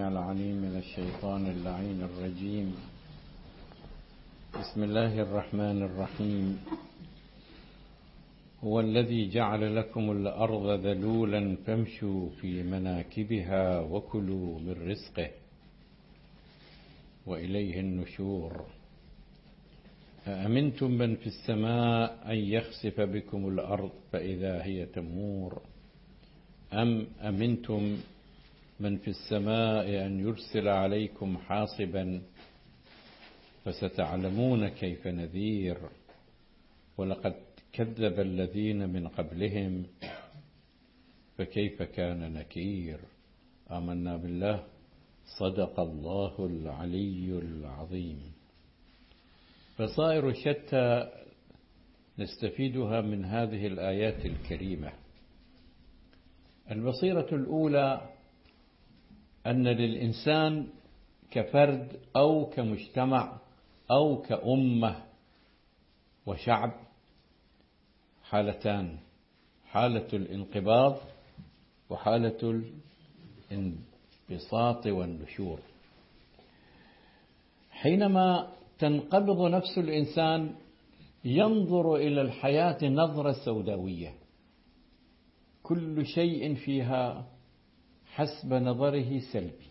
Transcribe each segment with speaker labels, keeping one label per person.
Speaker 1: السميع العليم من الشيطان اللعين الرجيم. بسم الله الرحمن الرحيم. هو الذي جعل لكم الأرض ذلولا فامشوا في مناكبها وكلوا من رزقه وإليه النشور. أأمنتم من في السماء أن يخسف بكم الأرض فإذا هي تمور أم أمنتم من في السماء أن يرسل عليكم حاصبا فستعلمون كيف نذير. ولقد كذب الذين من قبلهم فكيف كان نكير. آمنا بالله. صدق الله العلي العظيم. بصائر شتى نستفيدها من هذه الآيات الكريمة. البصيرة الأولى أن للإنسان كفرد أو كمجتمع أو كأمة وشعب حالتان: حالة الانقباض وحالة الانبساط والنشور. حينما تنقبض نفس الإنسان ينظر إلى الحياة نظرة سوداوية، كل شيء فيها حسب نظره سلبي،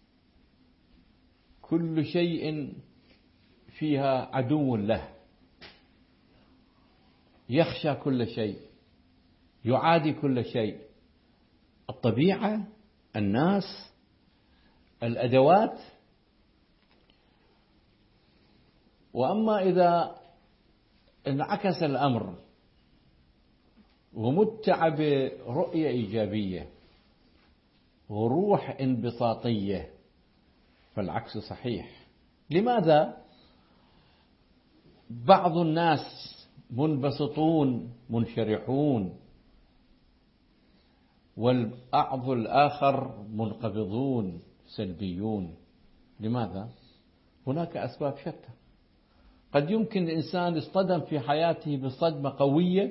Speaker 1: كل شيء فيها عدو له، يخشى كل شيء، يعادي كل شيء، الطبيعة، الناس، الأدوات. وأما إذا انعكس الأمر ومتع برؤية إيجابية وروح انبساطية فالعكس صحيح. لماذا؟ بعض الناس منبسطون منشرحون والبعض الآخر منقبضون سلبيون. لماذا؟ هناك أسباب شتى. قد يمكن الإنسان يصطدم في حياته بصدمة قوية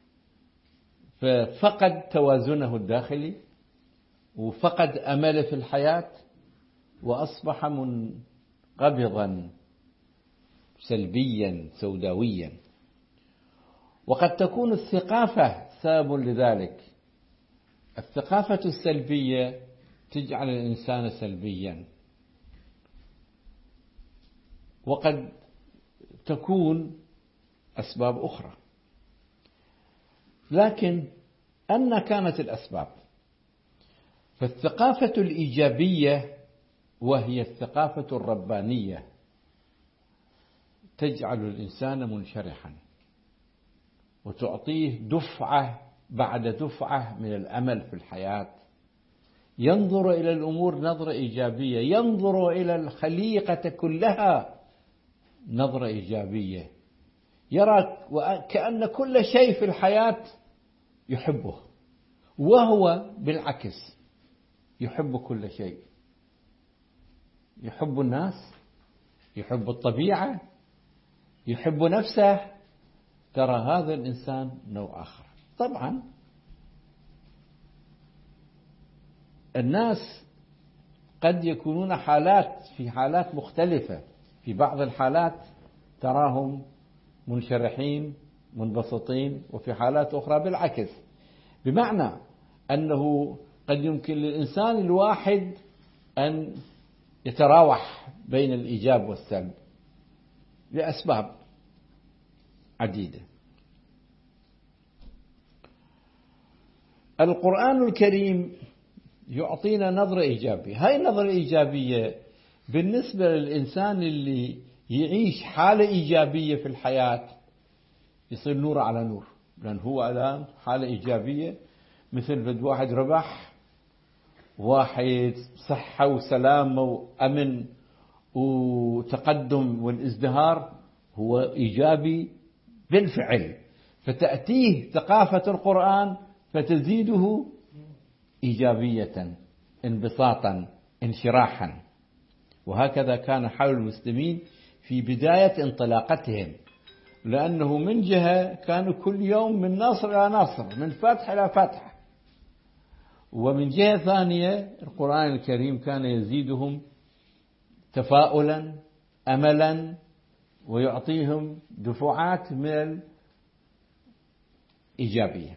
Speaker 1: ففقد توازنه الداخلي وفقد أمله في الحياة وأصبح منقبضا سلبيا سوداويا. وقد تكون الثقافة سبب لذلك. الثقافة السلبية تجعل الإنسان سلبيا، وقد تكون أسباب أخرى. لكن أن كانت الأسباب، فالثقافة الإيجابية وهي الثقافة الربانية تجعل الإنسان منشرحا وتعطيه دفعة بعد دفعة من الأمل في الحياة. ينظر إلى الأمور نظرة إيجابية، ينظر إلى الخليقة كلها نظرة إيجابية، يرى كأن كل شيء في الحياة يحبه، وهو بالعكس يحب كل شيء، يحب الناس، يحب الطبيعة، يحب نفسه. ترى هذا الإنسان نوع آخر. طبعا الناس قد يكونون في حالات مختلفة. في بعض الحالات تراهم منشرحين منبسطين، وفي حالات أخرى بالعكس، بمعنى أنه قد يمكن للإنسان الواحد أن يتراوح بين الإيجاب والسلب لأسباب عديدة. القرآن الكريم يعطينا نظرة إيجابية. هاي النظرة الإيجابية بالنسبة للإنسان اللي يعيش حالة إيجابية في الحياة يصير نور على نور، لأن هو الآن حالة إيجابية، مثل بد واحد ربح، واحد صحة وسلامة وأمن وتقدم والازدهار، هو إيجابي بالفعل، فتأتيه ثقافة القرآن فتزيده إيجابية، انبساطا، انشراحا. وهكذا كان حال المسلمين في بداية انطلاقتهم، لأنه من جهة كانوا كل يوم من نصر إلى نصر، من فتح إلى فتح، ومن جهة ثانية القرآن الكريم كان يزيدهم تفاؤلا أملا ويعطيهم دفعات من الإيجابية.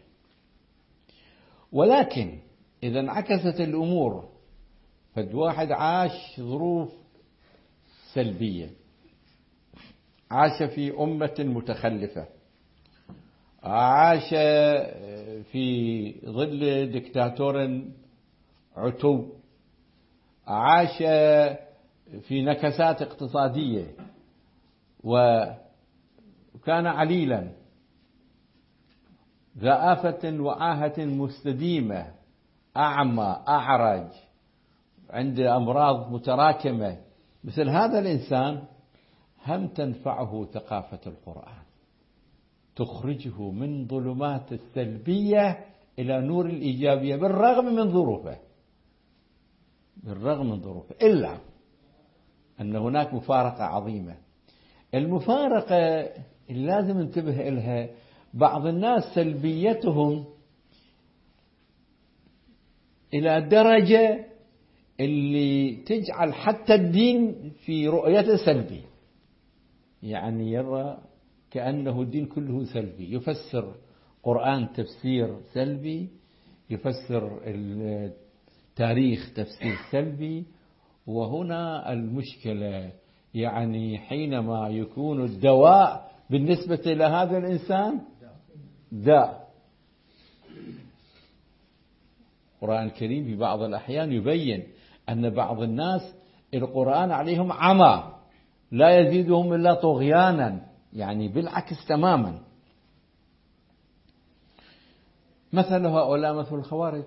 Speaker 1: ولكن إذا انعكست الأمور، فد واحد عاش ظروف سلبية، عاش في أمة متخلفة، عاش في ظل دكتاتور عتو، عاش في نكسات اقتصادية، وكان عليلا ذا آفة وعاهة مستديمة، أعمى أعرج، عنده أمراض متراكمة. مثل هذا الإنسان هم تنفعه ثقافة القرآن، تخرجه من ظلمات السلبية إلى نور الإيجابية بالرغم من ظروفه، إلا أن هناك مفارقة عظيمة. المفارقة اللي لازم ننتبه إلها، بعض الناس سلبيتهم إلى درجة اللي تجعل حتى الدين في رؤيته سلبي، يعني يرى كأنه الدين كله سلبي، يفسر قرآن تفسير سلبي، يفسر التاريخ تفسير سلبي. وهنا المشكلة، يعني حينما يكون الدواء بالنسبة إلى هذا الإنسان داء. القرآن الكريم في بعض الأحيان يبين أن بعض الناس القرآن عليهم عمى لا يزيدهم إلا طغيانا، يعني بالعكس تماما. مثل هؤلاء مثل الخوارج.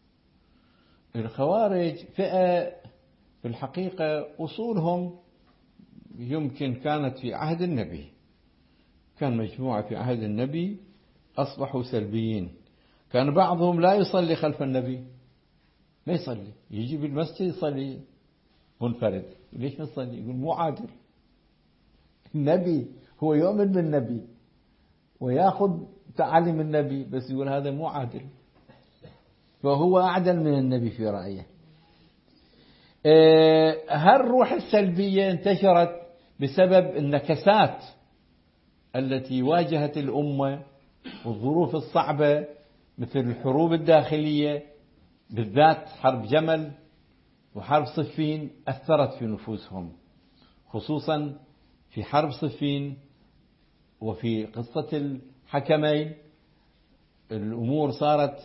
Speaker 1: الخوارج فئة في الحقيقة أصولهم يمكن كانت في عهد النبي، كان مجموعة في عهد النبي أصبحوا سلبيين. كان بعضهم لا يصلي خلف النبي، ما يصلي، يجي بالمسجد يصلي منفرد. ليش ما يصلي؟ يقول مو عادل. النبي هو يؤمن بالنبي ويأخذ تعاليم النبي، بس يقول هذا مو عادل، فهو أعدل من النبي في رأيه. هالروح السلبية انتشرت بسبب النكسات التي واجهت الأمة والظروف الصعبة، مثل الحروب الداخلية، بالذات حرب جمل وحرب صفين أثرت في نفوسهم، خصوصا في حرب صفين وفي قصة الحكمين الأمور صارت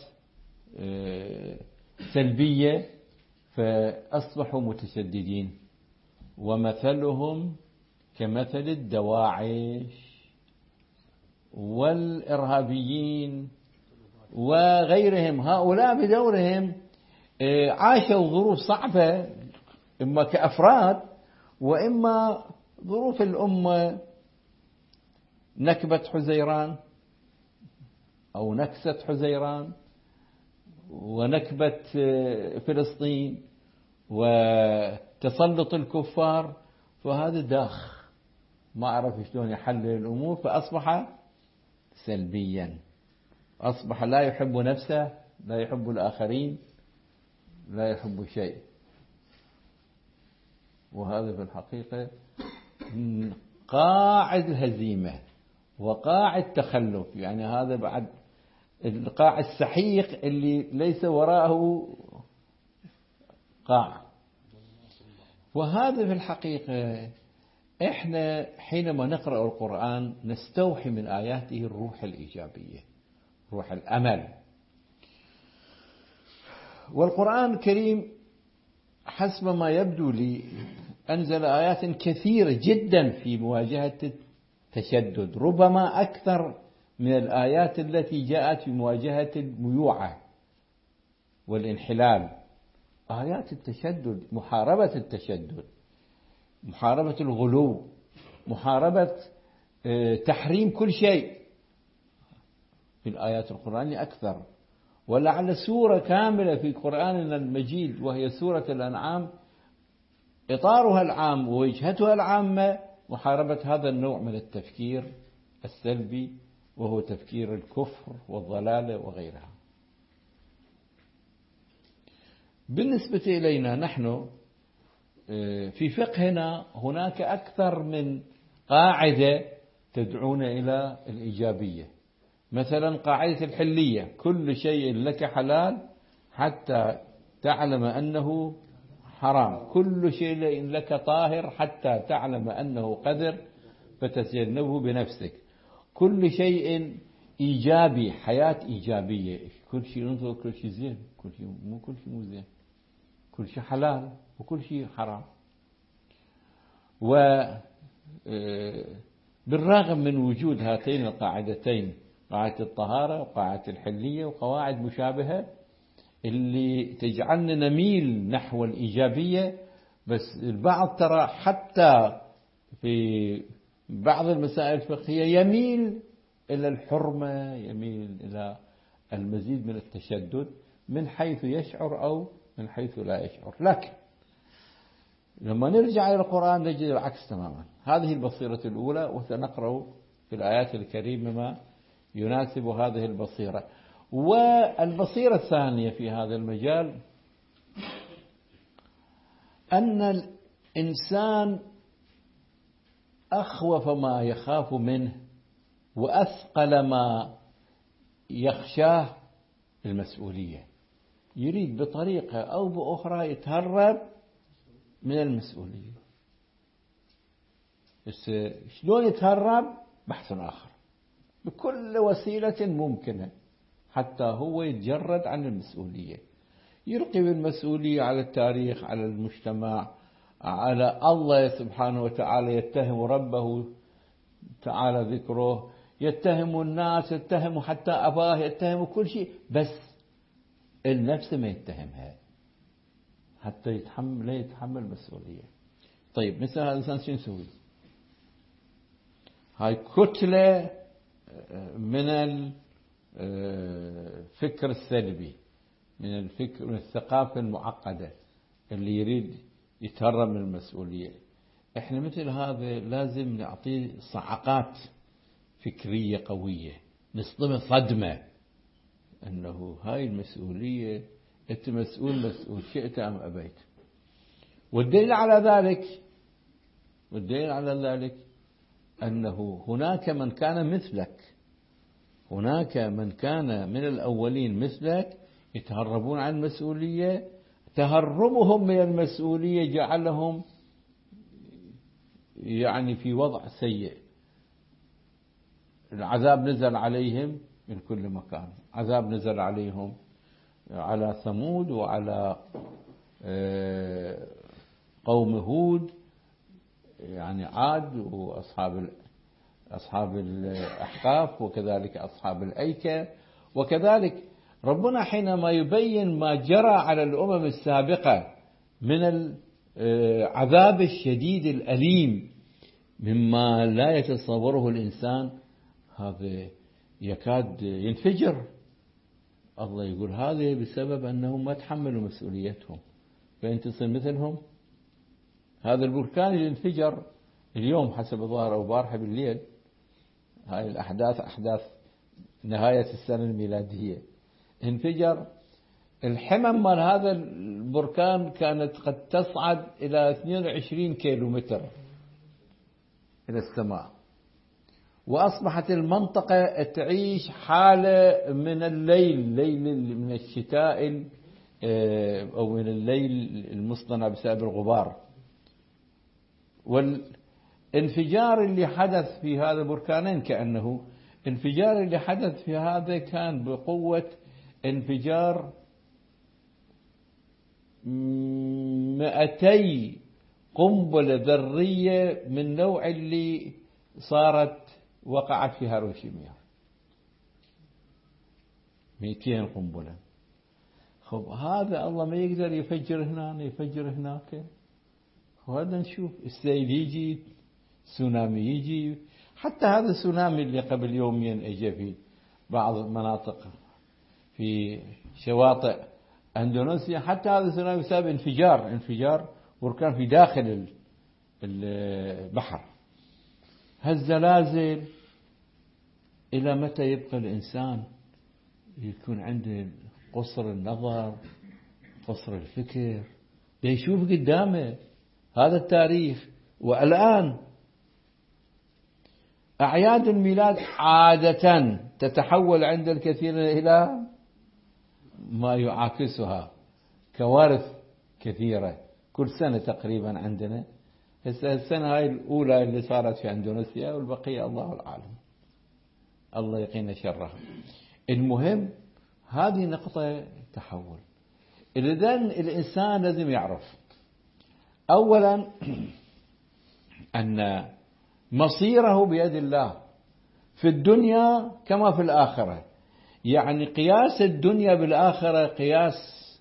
Speaker 1: سلبية، فأصبحوا متشددين. ومثلهم كمثل الدواعش والإرهابيين وغيرهم، هؤلاء بدورهم عاشوا ظروف صعبة، إما كأفراد وإما ظروف الأمة، نكبة حزيران أو نكسة حزيران، ونكبة فلسطين، وتسلط الكفار. فهذا داخ ما عرف شلون يحلل الأمور، فأصبح سلبيا، أصبح لا يحب نفسه، لا يحب الآخرين، لا يحب شيء. وهذا في الحقيقة قاع الهزيمة وقاع التخلف، يعني هذا بعد القاع السحيق اللي ليس وراءه قاع. وهذا في الحقيقة إحنا حينما نقرأ القرآن نستوحي من آياته الروح الإيجابية، روح الأمل. والقرآن الكريم حسب ما يبدو لي أنزل آيات كثيرة جدا في مواجهة التشدد، ربما أكثر من الآيات التي جاءت في مواجهة الميوعة والانحلال. آيات التشدد، محاربة التشدد، محاربة الغلو، محاربة تحريم كل شيء في الآيات القرآنية أكثر. ولعل سورة كاملة في قرآننا المجيد وهي سورة الأنعام إطارها العام ووجهتها العامة محاربة هذا النوع من التفكير السلبي، وهو تفكير الكفر والضلال وغيرها. بالنسبة إلينا نحن في فقهنا هناك أكثر من قاعدة تدعونا إلى الإيجابية. مثلا قاعدة الحلية: كل شيء لك حلال حتى تعلم أنه حرام، كل شيء لك طاهر حتى تعلم أنه قذر فتتجنبه بنفسك، كل شيء إيجابي، حياة إيجابية، كل شيء ننظر كل شيء زين، كل شيء مو زين، كل شيء حلال وكل شيء حرام. وبالرغم من وجود هاتين القاعدتين، قاعدة الطهارة وقاعدة الحلية وقواعد مشابهة اللي تجعلنا نميل نحو الإيجابية، بس البعض ترى حتى في بعض المسائل الفقهية يميل إلى الحرمة، يميل إلى المزيد من التشدد من حيث يشعر أو من حيث لا يشعر. لكن لما نرجع إلى القرآن نجد العكس تماما. هذه البصيرة الأولى، وسنقرأ في الآيات الكريمة ما يناسب هذه البصيرة. والبصيرة الثانية في هذا المجال أن الإنسان أخوف ما يخاف منه وأثقل ما يخشاه المسؤولية، يريد بطريقة أو بأخرى يتهرب من المسؤولية. بس شلون يتهرب؟ بحث آخر بكل وسيلة ممكنة حتى هو يتجرد عن المسؤولية، يلقي بالمسؤولية على التاريخ، على المجتمع، على الله سبحانه وتعالى، يتهم ربه تعالى ذكره، يتهم الناس، يتهم حتى أباه، يتهم كل شيء، بس النفس ما يتهمها حتى لا يتحمل مسؤولية. طيب مثل هذا الإنسان شو نسوي؟ هاي كتلة من الفكر السلبي، من الفكر، من الثقافة المعقدة اللي يريد يتهرب من المسؤولية. احنا مثل هذا لازم نعطيه صعقات فكرية قوية، نصدمه صدمة أنه هاي المسؤولية أنت مسؤول شئت أم أبيت. والدليل على ذلك أنه هناك من كان مثلك، هناك من كان من الأولين مثلك يتهربون عن المسؤولية، تهربهم من المسؤولية جعلهم يعني في وضع سيء. العذاب نزل عليهم من كل مكان، عذاب نزل عليهم على ثمود وعلى قوم هود، يعني عاد وأصحاب الأحقاف، وكذلك أصحاب الأيكة. وكذلك ربنا حينما يبين ما جرى على الأمم السابقة من العذاب الشديد الأليم مما لا يتصوره الإنسان، هذا يكاد ينفجر. الله يقول هذا بسبب أنهم ما تحملوا مسؤوليتهم، فأنت تصير مثلهم. هذا البركان اللي انفجر اليوم حسب الظاهر أو بارحة بالليل، هاي الأحداث أحداث نهاية السنة الميلادية، انفجر. الحمم مال هذا البركان كانت قد تصعد إلى 22 كيلومتر إلى السماء، وأصبحت المنطقة تعيش حالة من الليل من الشتاء أو من الليل المصطنع بسبب الغبار. والانفجار اللي حدث في هذا البركانين، كأنه انفجار اللي حدث في هذا كان بقوة انفجار 200 قنبلة ذرية من نوع اللي وقعت في هيروشيما، 200 قنبلة. خب هذا الله ما يقدر يفجر هنا يفجر هناك، وهذا نشوف السيل يجي، تسونامي يجي. حتى هذا السونامي اللي قبل يومين اجى في بعض المناطق في شواطئ اندونيسيا، حتى هذا السونامي بسبب انفجار بركان في داخل البحر. هالزلازل إلى متى يبقى الإنسان يكون عنده قصر النظر قصر الفكر، يشوف قدامه هذا التاريخ. والآن أعياد الميلاد عادة تتحول عند الكثير إلى ما يعاكسها، كوارث كثيرة كل سنة تقريبا عندنا. السنة هاي الأولى اللي صارت في أندونيسيا، والبقية الله العالم، الله يقينا شرها. المهم هذه نقطة تحول. إذن الإنسان لازم يعرف أولا أن مصيره بيد الله في الدنيا كما في الآخرة. يعني قياس الدنيا بالآخرة قياس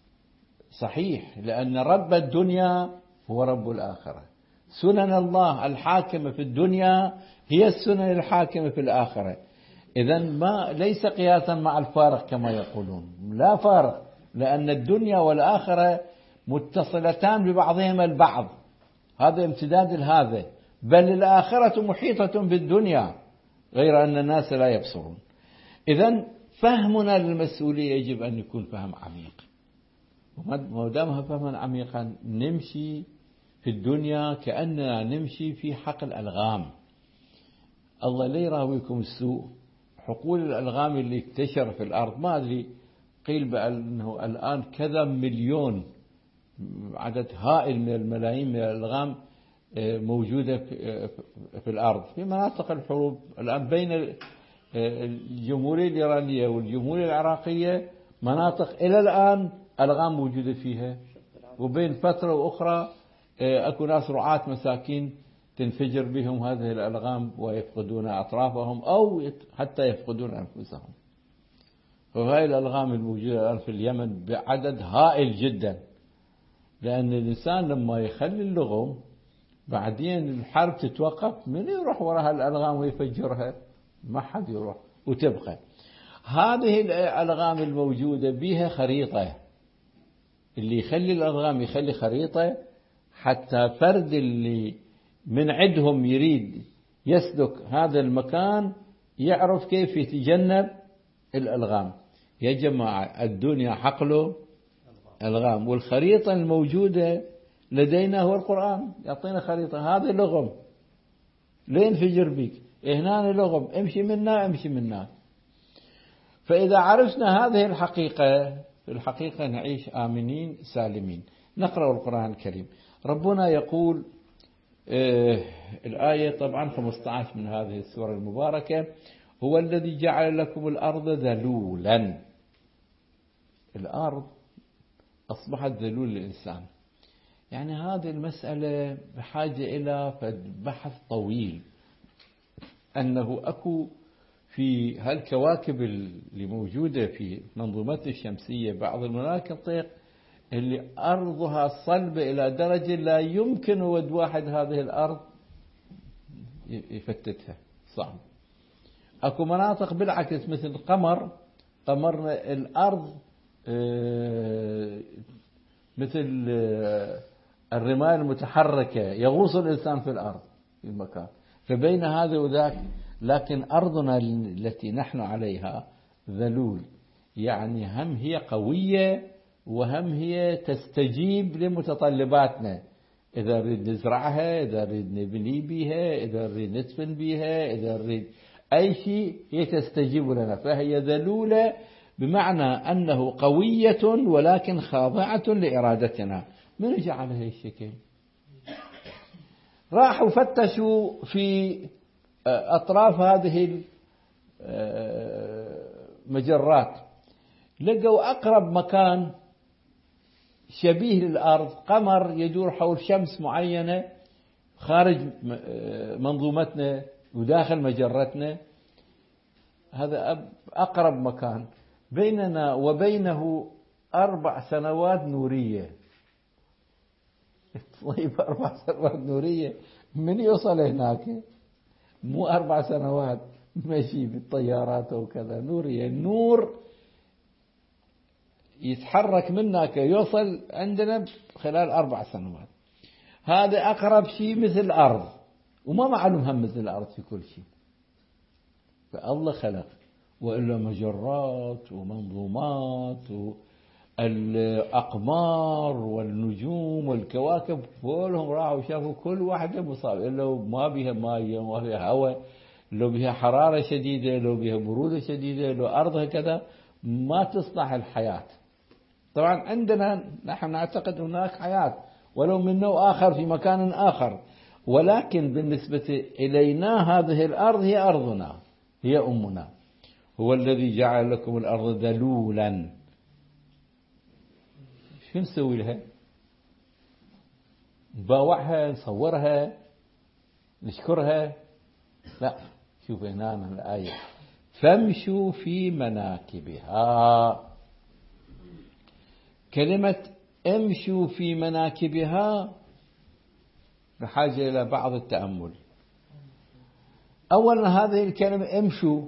Speaker 1: صحيح، لأن رب الدنيا هو رب الآخرة. سنن الله الحاكمة في الدنيا هي السنن الحاكمة في الآخرة. إذن ما ليس قياسا مع الفارق كما يقولون، لا فارق، لأن الدنيا والآخرة متصلتان ببعضهما البعض، هذا امتداد لهذا، بل الآخرة محيطة بالدنيا، غير أن الناس لا يبصرون. إذن فهمنا للمسؤولية يجب أن يكون فهم عميق، وما دامها فهما عميقا نمشي في الدنيا كأننا نمشي في حقل ألغام. الله لا يراويكم السوء، حقول الألغام اللي انتشر في الأرض، ما أدري قيل بأنه الآن كذا مليون، عدد هائل من الملايين من الألغام موجودة في الأرض في مناطق الحروب الآن بين الجمهورية الإيرانية والجمهورية العراقية، مناطق إلى الآن ألغام موجودة فيها، وبين فترة وأخرى أكو ناس رعاة مساكين تنفجر بهم هذه الألغام ويفقدون أطرافهم أو حتى يفقدون أنفسهم. وهذه الألغام الموجودة الآن في اليمن بعدد هائل جدا، لأن الإنسان لما يخلي اللغم بعدين الحرب تتوقف، من يروح وراها الألغام ويفجرها؟ ما حد يروح وتبقى. هذه الألغام الموجودة بها خريطة، اللي يخلي الألغام يخلي خريطة حتى فرد اللي من عندهم يريد يسلك هذا المكان يعرف كيف يتجنب الألغام. يا جماعة الدنيا حقله ألغام، والخريطة الموجودة لدينا هو القرآن، يعطينا خريطة، هذا لغم لا ينفجر بك، هنا لغم امشي منا امشي منا. فإذا عرفنا هذه الحقيقة، في الحقيقة نعيش آمنين سالمين. نقرأ القرآن الكريم. ربنا يقول الآية طبعا 15 من هذه السورة المباركة: هو الذي جعل لكم الأرض ذلولا. الأرض أصبحت ذلول للإنسان. يعني هذه المسألة بحاجة إلى بحث طويل، أنه أكو في هالكواكب اللي موجودة في منظومتنا الشمسية بعض المناطق اللي أرضها صلبة إلى درجة لا يمكن ود واحد هذه الأرض يفتتها، صعب. أكو مناطق بالعكس مثل قمرنا الأرض مثل الرمال المتحركة، يغوص الإنسان في الأرض في المكان. فبين هذا وذاك، لكن أرضنا التي نحن عليها ذلول، يعني هم هي قوية وهم هي تستجيب لمتطلباتنا. إذا نريد نزرعها، إذا نريد نبني بها، إذا نريد ندفن بها، إذا نريد أي شيء هي تستجيب لنا. فهي ذلولة بمعنى أنه قوية ولكن خاضعة لإرادتنا. من جعل هذا الشكل؟ راحوا فتشوا في أطراف هذه المجرات، لقوا أقرب مكان شبيه للأرض قمر يدور حول شمس معينة خارج منظومتنا وداخل مجرتنا. هذا أقرب مكان، بيننا وبينه 4 سنوات نورية. طيب 4 سنوات نورية من يوصل هناك؟ مو 4 سنوات ماشي بالطيارات وكذا، نورية، النور يتحرك منك يوصل عندنا خلال 4 سنوات. هذا أقرب شيء مثل الأرض، وما معلوم هم مثل الأرض في كل شيء. فالله خلق، وإلا مجرات ومنظومات الأقمار والنجوم والكواكب كلهم راحوا شافوا كل واحدة مصاب، لو ما بها ماء ما بها هواء، لو بها حرارة شديدة، لو بها برودة شديدة، لو أرضها كذا ما تصلح الحياة. طبعا عندنا نحن نعتقد هناك حياة ولو من نوع آخر في مكان آخر، ولكن بالنسبة إلينا هذه الأرض هي أرضنا، هي أمنا. هو الذي جعل لكم الأرض ذلولا. شو نسوي لها؟ نباوعها، نصورها، نشكرها؟ لا. شوف هنا من الآية فامشوا في مناكبها. كلمة امشوا في مناكبها بحاجة إلى بعض التأمل. أولا هذه الكلمة امشوا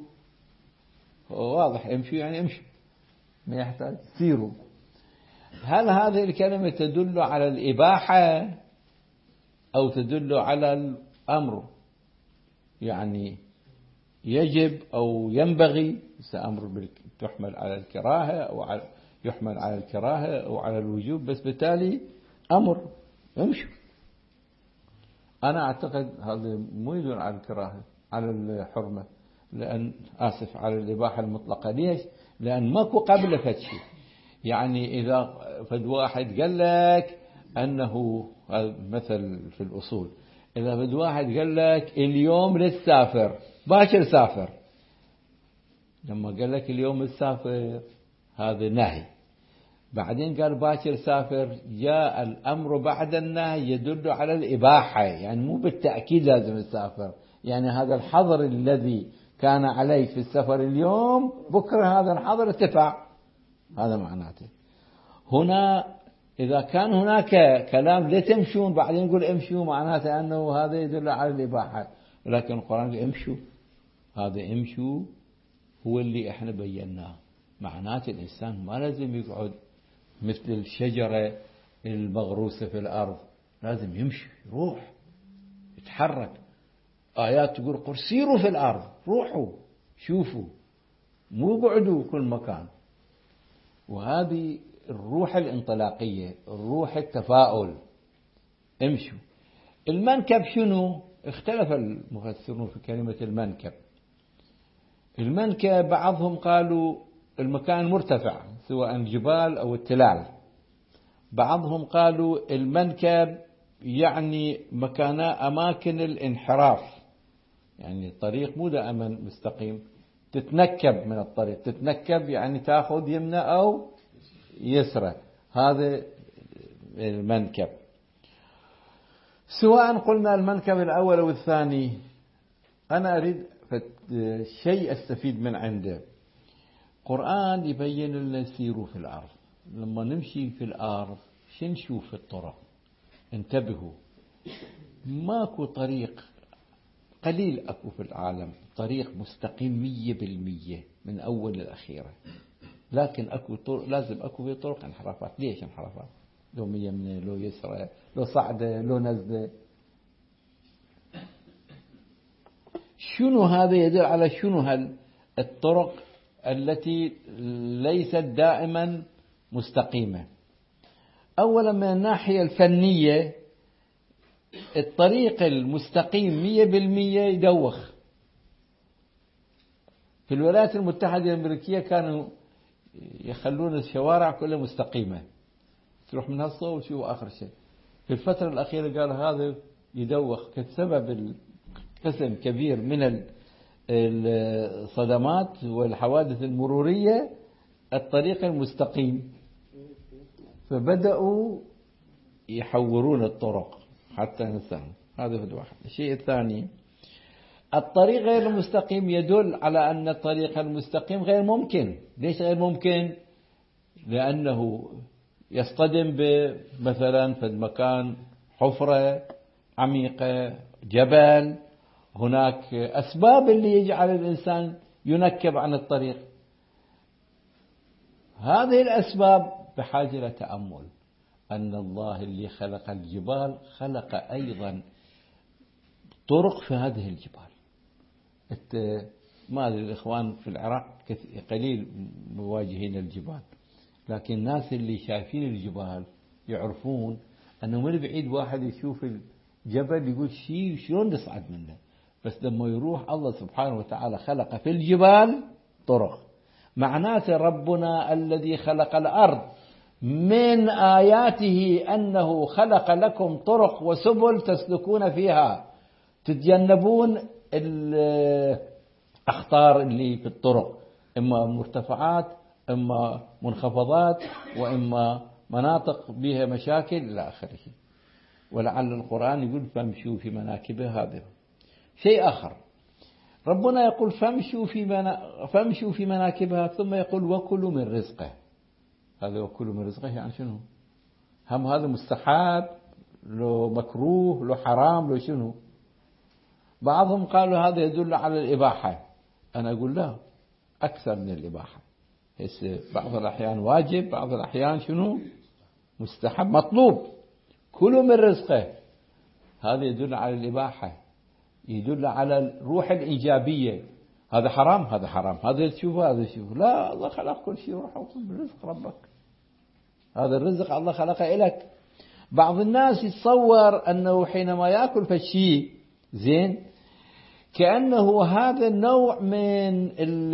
Speaker 1: واضح، امشوا يعني امشوا، ما يحتاج سيروا. هل هذه الكلمة تدل على الإباحة أو تدل على الأمر؟ يعني يجب أو ينبغي، أمر تحمل على الكراهة أو يحمل على الكراهة أو على الوجوب، بس بالتالي أمر امشوا. أنا أعتقد هذا مو يدل على الكراهة، على الحرمة، لأن آسف على الإباحة المطلقة. ليش؟ لأن ماكو قبل فتشي. يعني إذا فد واحد قال لك أنه مثل في الأصول، إذا فد واحد قال لك اليوم للسافر باكر سافر، لما قال لك اليوم السافر هذا نهي، بعدين قال باكر سافر، جاء الأمر بعد النهي يدل على الإباحة، يعني مو بالتأكيد لازم تسافر، يعني هذا الحظر الذي كان عليك في السفر اليوم بكرة هذا الحظر ارتفع، هذا معناته. هنا إذا كان هناك كلام لا تمشون بعدين يقول امشوا، معناته أنه هذا يدل على الإباحة، ولكن القرآن امشوا، هذا امشوا هو اللي احنا بيناه. معناته الإنسان ما لازم يقعد مثل الشجرة المغروسة في الأرض، لازم يمشي، يروح يتحرك. آيات تقول قل سيروا في الأرض، روحوا شوفوا، مو قعدوا كل مكان. وهذه الروح الانطلاقية، الروح التفاؤل، امشوا. المنكب شنو؟ اختلف المفسرون في كلمة المنكب. المنكب بعضهم قالوا المكان المرتفع سواء الجبال أو التلال، بعضهم قالوا المنكب يعني أماكن الانحراف، يعني الطريق مو دائما مستقيم، تتنكب من الطريق، تتنكب يعني تأخذ يمنى أو يسرى، هذا المنكب. سواء قلنا المنكب الأول أو الثاني، أنا أريد شيء أستفيد من عنده. قرآن يبين لنا سيروا في الأرض. لما نمشي في الأرض شو نشوف في الطرق؟ انتبهوا، ماكو طريق، قليل أكو في العالم طريق مستقيم 100% من أول للأخيرة، لكن أكو طرق، لازم أكو في طرق انحرافات. ليش انحرافات؟ لو يمنى، لو يسرى، لو صعدة، لو نزلة. شنو هذا يدل على شنو؟ الطرق التي ليست دائما مستقيمة. أولا من الناحية الفنية، الطريق المستقيم 100% يدوخ. في الولايات المتحدة الأمريكية كانوا يخلون الشوارع كلها مستقيمة، تروح من هالصوب وتشوف آخر شيء. في الفترة الأخيرة قال هذا يدوخ كسبب قسم كبير من الصدمات والحوادث المرورية الطريق المستقيم، فبدأوا يحورون الطرق حتى نسهم. هذا هو واحد. الشيء الثاني، الطريق غير المستقيم يدل على أن الطريق المستقيم غير ممكن. ليش غير ممكن؟ لأنه يصطدم مثلا في المكان حفرة عميقة، جبل، هناك أسباب اللي يجعل الإنسان ينكب عن الطريق. هذه الأسباب بحاجة إلى تأمل. أن الله اللي خلق الجبال خلق أيضا طرق في هذه الجبال. ما أدري الإخوان في العراق قليل مواجهين الجبال، لكن الناس اللي شايفين الجبال يعرفون أنه من بعيد واحد يشوف الجبل يقول شيء شلون نصعد منه، بس لما يروح الله سبحانه وتعالى خلق في الجبال طرق. معناته ربنا الذي خلق الأرض من آياته أنه خلق لكم طرق وسبل تسلكون فيها، تتجنبون الأخطار اللي في الطرق، إما مرتفعات إما منخفضات وإما مناطق بها مشاكل إلى آخره. ولعل القرآن يقول فامشوا في مناكبها. هذا شيء آخر، ربنا يقول فامشوا في مناكبها، ثم يقول وكلوا من رزقه. هذا وكلوا من رزقه يعني شنو؟ هم هذا مستحب لو مكروه لو حرام لو شنو؟ بعضهم قالوا هذا يدل على الإباحة، أنا أقول لا، أكثر من الإباحة. بعض الأحيان واجب، بعض الأحيان شنو؟ مستحب مطلوب. كلوا من رزقه هذا يدل على الإباحة، يدل على الروح الإيجابية. هذا حرام هذا حرام، هذا تشوفه هذا تشوفه، لا، الله خلق كل شيء، روح وكل برزق ربك. هذا الرزق الله خلقه لك. بعض الناس يتصور أنه حينما يأكل فشي زين كأنه هذا النوع من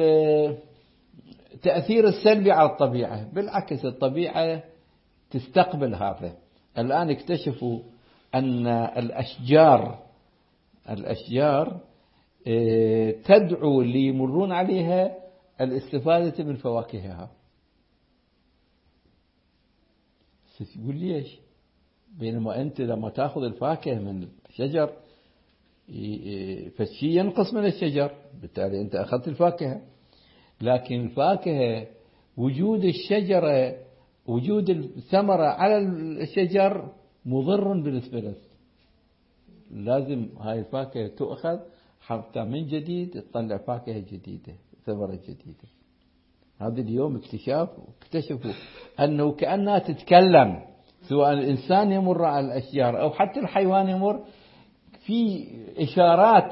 Speaker 1: التأثير السلبي على الطبيعة. بالعكس، الطبيعة تستقبل هذا. الآن اكتشفوا أن الأشجار تدعو اللي يمرون عليها الاستفادة من فواكهها. تقول ليش؟ بينما أنت لما تأخذ الفاكهة من الشجر فالشيء ينقص من الشجر، بالتالي أنت أخذت الفاكهة. لكن الفاكهة وجود الشجرة وجود الثمرة على الشجر مضر بالنسبة لك. لازم هاي الفاكهة تؤخذ حتى من جديد تطلع فاكهة جديدة ثمرة جديدة. هذا اليوم اكتشفوا أنه كأنها تتكلم، سواء الإنسان يمر على الأشجار أو حتى الحيوان يمر، في إشارات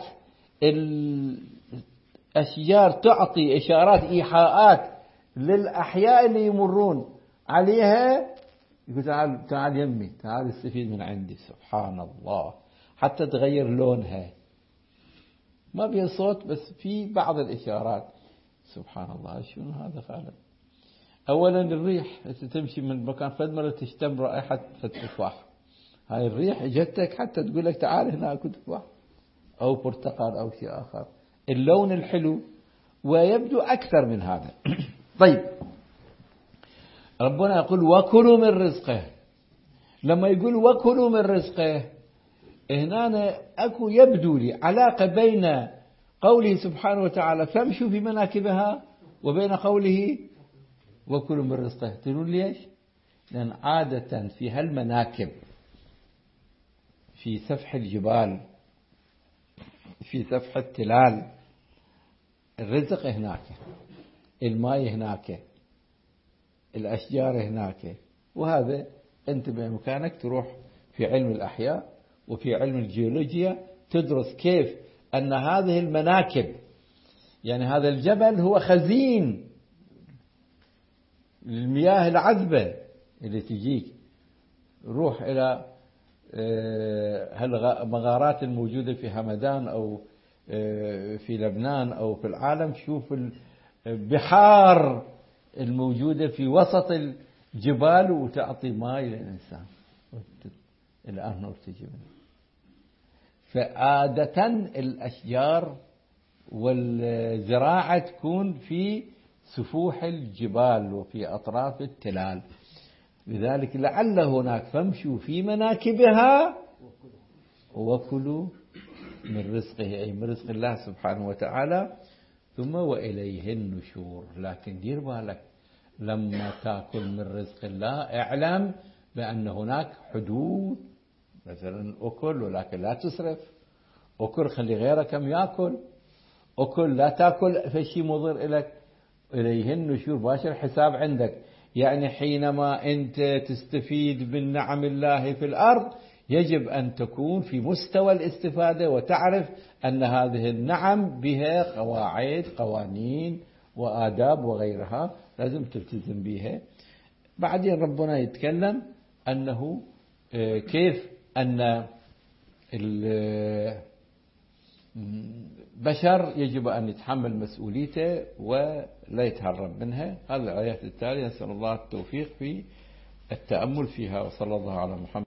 Speaker 1: الأشجار تعطي إشارات إيحاءات للأحياء اللي يمرون عليها، يقول تعال يمي، تعال استفيد من عندي. سبحان الله، حتى تغير لونها، ما فيها صوت بس في بعض الإشارات. سبحان الله، شنو هذا خالد؟ أولا الريح، تمشي من مكان فدمرة تشتم رائحة التفاح، هاي الريح اجتك حتى تقول لك تعال هنا اكو تفاح أو برتقال أو شيء آخر. اللون الحلو ويبدو أكثر من هذا. طيب، ربنا يقول وكلوا من رزقه. لما يقول وكلوا من رزقه، هنا أكو يبدو لي علاقة بين قوله سبحانه وتعالى فامشوا في مناكبها وبين قوله وكلوا من رزقه. تقولون ليش؟ لأن عادة في هالمناكب، في سفح الجبال، في سفح التلال، الرزق هناك، الماء هناك، الأشجار هناك. وهذا أنت بإمكانك تروح في علم الأحياء وفي علم الجيولوجيا تدرس كيف أن هذه المناكب، يعني هذا الجبل هو خزين المياه العذبة اللي تجيك. روح إلى المغارات الموجودة في همدان أو في لبنان أو في العالم، شوف البحار الموجودة في وسط الجبال وتعطي ماء للإنسان. الآن نرتجي منه. فعادة الأشجار والزراعة تكون في سفوح الجبال وفي أطراف التلال، لذلك لعل هناك فامشوا في مناكبها وكلوا من رزقه، أي من رزق الله سبحانه وتعالى، ثم وإليه النشور. لكن دير بالك، لما تأكل من رزق الله اعلم بأن هناك حدود. مثلا أكل ولكن لا تسرف، أكل خلي غيرك كم يأكل، أكل لا تأكل فشي مضر لك. إليه النشور، باشر حساب عندك. يعني حينما أنت تستفيد من نعم الله في الأرض يجب أن تكون في مستوى الاستفادة وتعرف أن هذه النعم بها قواعد قوانين وآداب وغيرها لازم تلتزم بها. بعدين ربنا يتكلم أنه كيف أن البشر يجب أن يتحمل مسؤوليته ولا يتهرب منها. هذه الآيات التالية، نسأل الله التوفيق في التأمل فيها، وصلى الله على محمد.